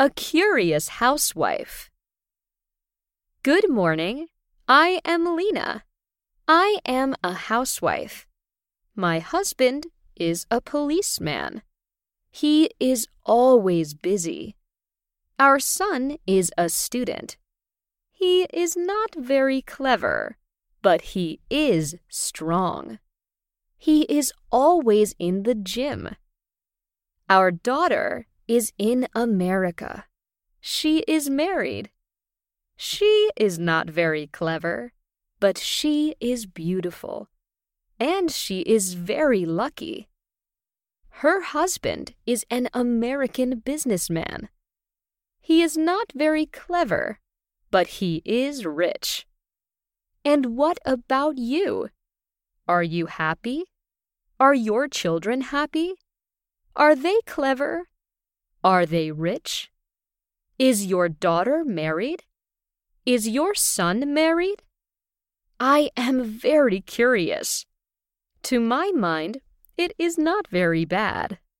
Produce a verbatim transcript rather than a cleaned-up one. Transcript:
A curious housewife. Good morning. I am Lena. I am a housewife. My husband is a policeman. He is always busy. Our son is a student. He is not very clever, but he is strong. He is always in the gym. Our daughter is in America. She is married. She is not very clever, but she is beautiful, and she is very lucky. Her husband is an American businessman. He is not very clever, but he is rich. And what about you? Are you happy? Are your children happy? Are they clever? Are they rich? Is your daughter married? Is your son married? I am very curious. To my mind, it is not very bad.